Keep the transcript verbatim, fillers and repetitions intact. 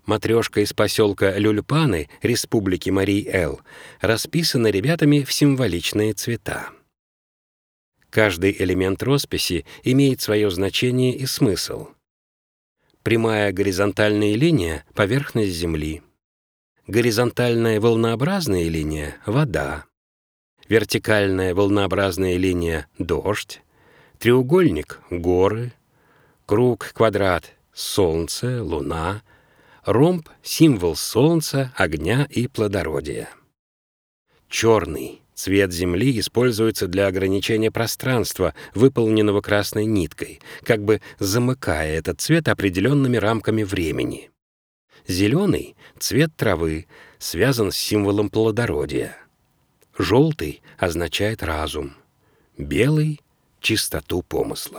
Матрешка из поселка Люльпаны, Республики Марий-Эл, расписана ребятами в символичные цвета. Каждый элемент росписи имеет свое значение и смысл. Прямая горизонтальная линия — поверхность Земли. Горизонтальная волнообразная линия — вода. Вертикальная волнообразная линия — дождь. Треугольник — горы. Круг, квадрат — солнце, луна. Ромб — символ солнца, огня и плодородия. Черный цвет Земли используется для ограничения пространства, выполненного красной ниткой, как бы замыкая этот цвет определенными рамками времени. Зеленый — цвет травы, связан с символом плодородия. Желтый означает разум. Белый — чистоту помыслов.